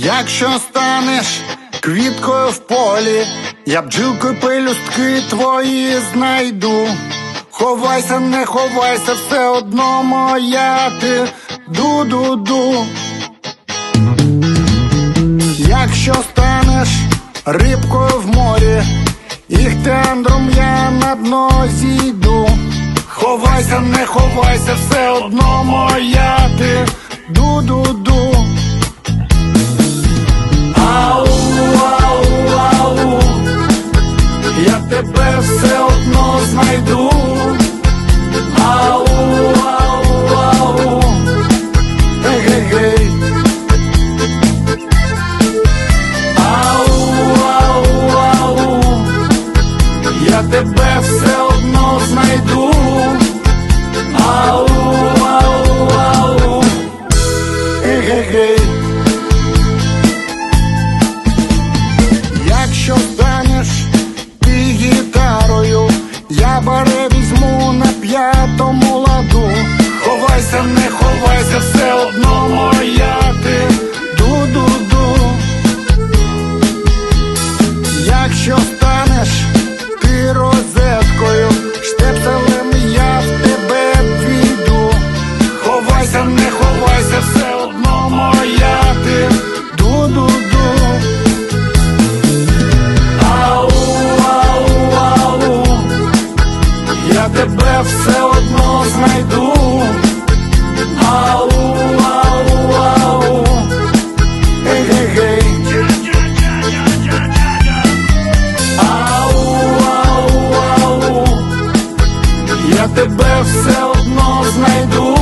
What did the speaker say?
Якщо станеш квіткою в полі, я бджілкою пелюстки твої знайду. Ховайся, не ховайся, все одно моя ти. Ду-ду-ду. Якщо станеш рибкою в морі, іхтіандром я на дно зійду. Ховайся, не ховайся, все одно моя ти. Ду-ду-ду. Ау, ау, ау, я тебе все одно знайду. Ау, ау, ау, гей-гей-гей. Ау, ау, ау, я тебе все одно знайду. Ау, ау, ау, гей-гей-гей. Якщо станеш ти гітарою, я баре візьму на п'ятому ладу. Ховайся, не ховайся, все одно моя ти. Ду-ду-ду. Якщо станеш ти розеткою, штепселем я в тебе піду. Ховайся, не ховайся, все одно моя ти. Ду-ду-ду. Ау, ау, ау, я тебе все одно знайду. Ау, ау, ау, гей-гей-гей. Ау, ау, ау, я тебе все одно знайду.